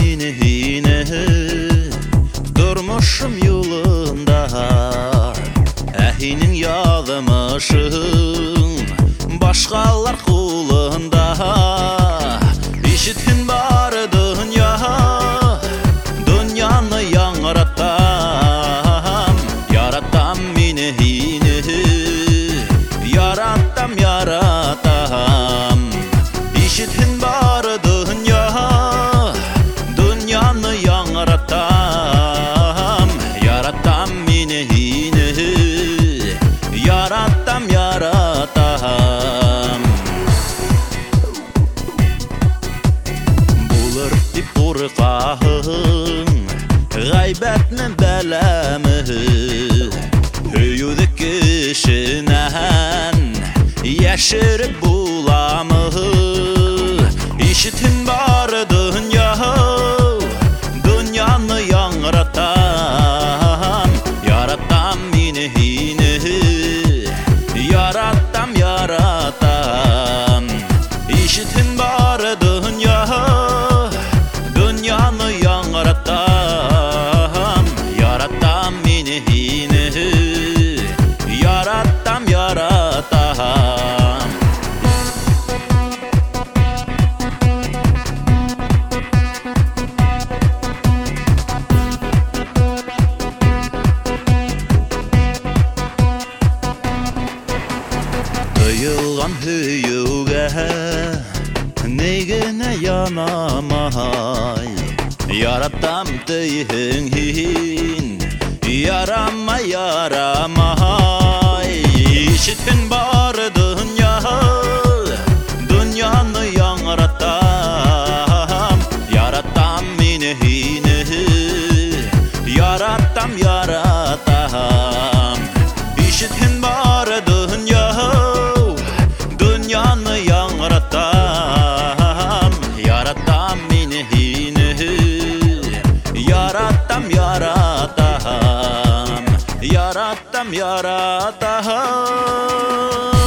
meni durmuşum yolunda, ehinin yazmışın başkalar kulunda. İşitkin var dünya, dünyanı yaratam, yaratam meni yaratam, yaratam. İşitkin var dünya, dünyanı yaratam, yaratam meni yaratam, yaratam. Bulur dip qorqağın gaybetni belemi, höyüdük kişinen yaşırıp bulamı. İşitin var dünya, dünyanı yaratam, yaratam meni yaratam, yaratam. İşitin var dünya, dünyanı yaratam, yaratam meni yaratam, yaratam. Duyulgan hüyüge negene yanamay, yaratam deyin yarama, yaramay. İşitin var dünya, dünyanı yaratam, yaratam meni yaratam, yaratam. İşitin var dünya, dünyanı yaratam, yaratam meni yaratam, yaratam, yaratam, yaratam.